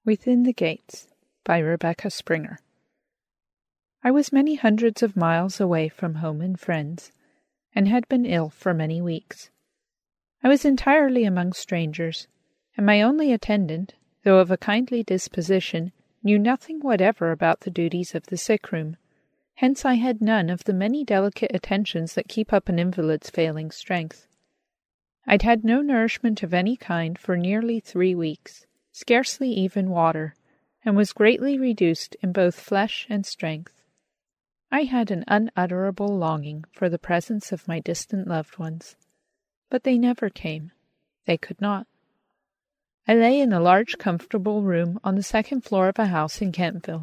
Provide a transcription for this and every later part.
Within the Gates by Rebecca Springer. I was many hundreds of miles away from home and friends, and had been ill for many weeks. I was entirely among strangers, and my only attendant, though of a kindly disposition, knew nothing whatever about the duties of the sick-room. Hence I had none of the many delicate attentions that keep up an invalid's failing strength. I'd had no nourishment of any kind for nearly 3 weeks, scarcely even water, and was greatly reduced in both flesh and strength. I had an unutterable longing for the presence of my distant loved ones, but they never came. They could not. I lay in a large comfortable room on the 2nd floor of a house in Kentville.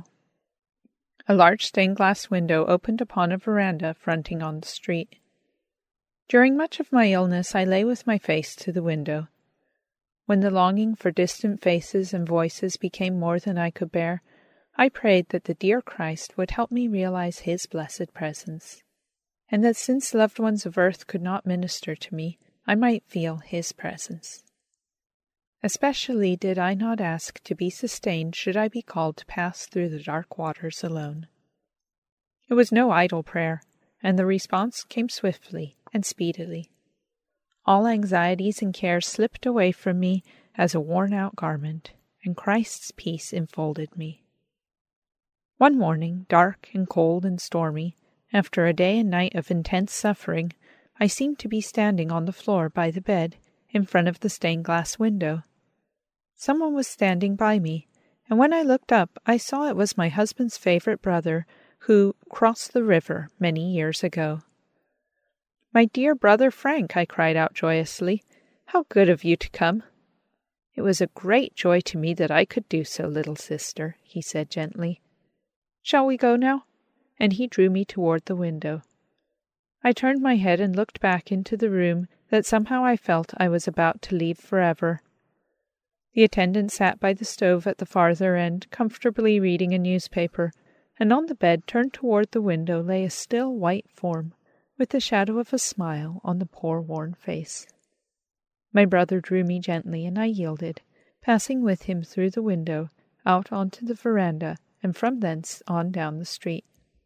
A large stained-glass window opened upon a veranda fronting on the street. During much of my illness I lay with my face to the window. When the longing for distant faces and voices became more than I could bear, I prayed that the dear Christ would help me realize His blessed presence, and that since loved ones of earth could not minister to me, I might feel His presence. Especially did I not ask to be sustained should I be called to pass through the dark waters alone. It was no idle prayer, and the response came swiftly and speedily. All anxieties and cares slipped away from me as a worn-out garment, and Christ's peace enfolded me. One morning, dark and cold and stormy, after a day and night of intense suffering, I seemed to be standing on the floor by the bed, in front of the stained-glass window. Someone was standing by me, and when I looked up, I saw it was my husband's favorite brother, who crossed the river many years ago. "My dear brother Frank," I cried out joyously, "how good of you to come!" "It was a great joy to me that I could do so, little sister," he said gently. "Shall we go now?" And he drew me toward the window. I turned my head and looked back into the room that somehow I felt I was about to leave forever. The attendant sat by the stove at the farther end, comfortably reading a newspaper, and on the bed turned toward the window lay a still white form, with the shadow of a smile on the poor worn face. My brother drew me gently, and I yielded, passing with him through the window, out onto the veranda, and from thence on down the street.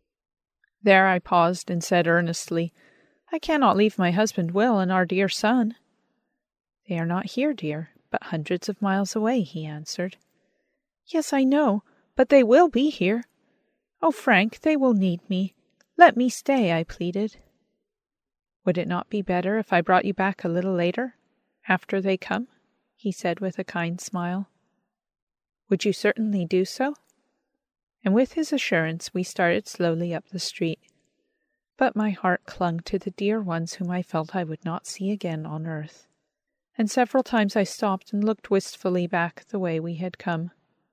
There I paused and said earnestly, "I cannot leave my husband Will and our dear son." "They are not here, dear, but hundreds of miles away," he answered. "Yes, I know, but they will be here. Oh, Frank, they will need me. Let me stay," I pleaded. "Would it not be better if I brought you back a little later, after they come?" he said with a kind smile. "Would you certainly do so?" And with his assurance we started slowly up the street. But my heart clung to the dear ones whom I felt I would not see again on earth, and several times I stopped and looked wistfully back the way we had come.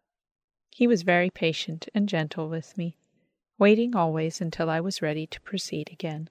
He was very patient and gentle with me, waiting always until I was ready to proceed again.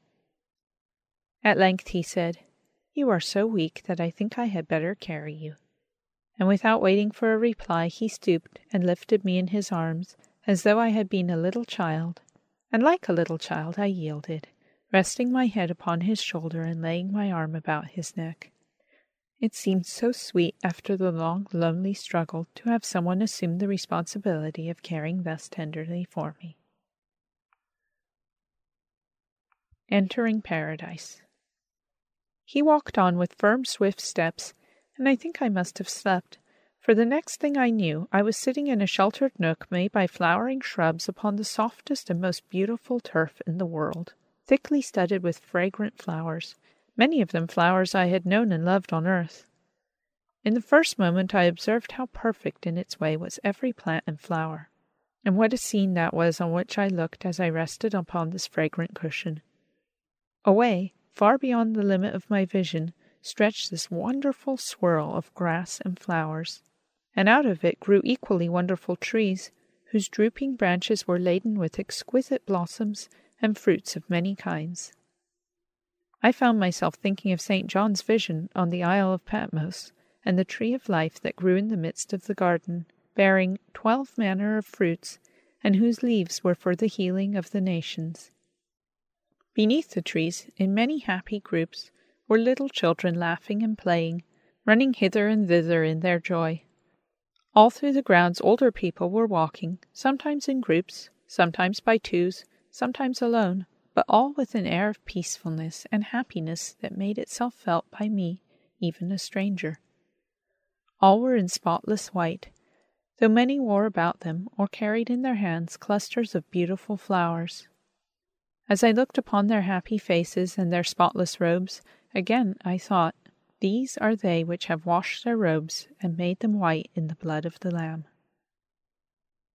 At length he said, "You are so weak that I think I had better carry you." And without waiting for a reply, he stooped and lifted me in his arms, as though I had been a little child, and like a little child I yielded, resting my head upon his shoulder and laying my arm about his neck. It seemed so sweet after the long, lonely struggle to have someone assume the responsibility of caring thus tenderly for me. Entering Paradise. He walked on with firm, swift steps, and I think I must have slept, for the next thing I knew I was sitting in a sheltered nook made by flowering shrubs upon the softest and most beautiful turf in the world, thickly studded with fragrant flowers, many of them flowers I had known and loved on earth. In the first moment I observed how perfect in its way was every plant and flower, and what a scene that was on which I looked as I rested upon this fragrant cushion. Away, far beyond the limit of my vision, stretched this wonderful swirl of grass and flowers, and out of it grew equally wonderful trees, whose drooping branches were laden with exquisite blossoms and fruits of many kinds. I found myself thinking of St. John's vision on the Isle of Patmos, and the tree of life that grew in the midst of the garden, bearing 12 manner of fruits, and whose leaves were for the healing of the nations. Beneath the trees, in many happy groups, were little children laughing and playing, running hither and thither in their joy. All through the grounds older people were walking, sometimes in groups, sometimes by twos, sometimes alone, but all with an air of peacefulness and happiness that made itself felt by me, even a stranger. All were in spotless white, though many wore about them or carried in their hands clusters of beautiful flowers. As I looked upon their happy faces and their spotless robes, again I thought, These are they which have washed their robes and made them white in the blood of the Lamb.